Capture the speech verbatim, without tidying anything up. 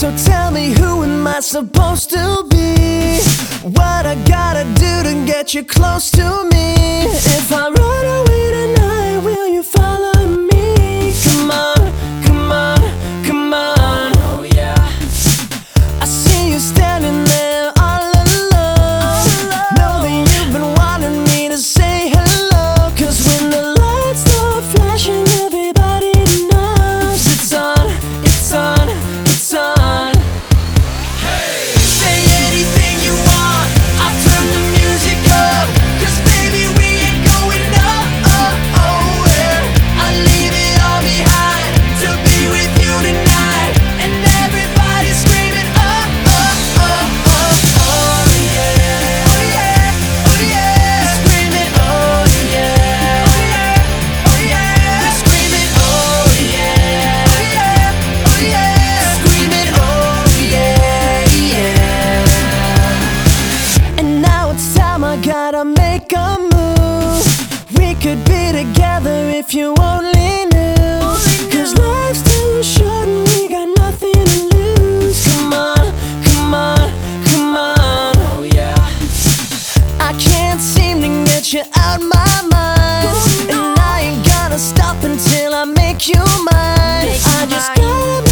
So tell me, who am I supposed to be? What I gotta do to get you close to me? If I run away tonight, will you follow me? Come on, come on, come on. Oh yeah. I see you standing there all alone. Know that you've been wanting me to say hello. Cause when the lights start flashing, everybody knows it's on, it's on, it's on. Say anything you want, I'll turn the music up. Cause baby, we ain't going nowhere. I'll leave it all behind to be with you tonight. And everybody's screaming, oh, oh, oh, oh, oh yeah. Oh yeah, oh yeah. They're screaming, oh yeah. Oh yeah, oh yeah. They're screaming, oh yeah. Oh yeah, oh yeah. They're screaming, oh yeah, yeah. And now it's time, I gotta make a move. We could be together if you only knew. Cause life's too short and we got nothing to lose. Come on, come on, come on. Oh yeah. I can't seem to get you out my mind. And I ain't gonna stop until I make you mine. I just gotta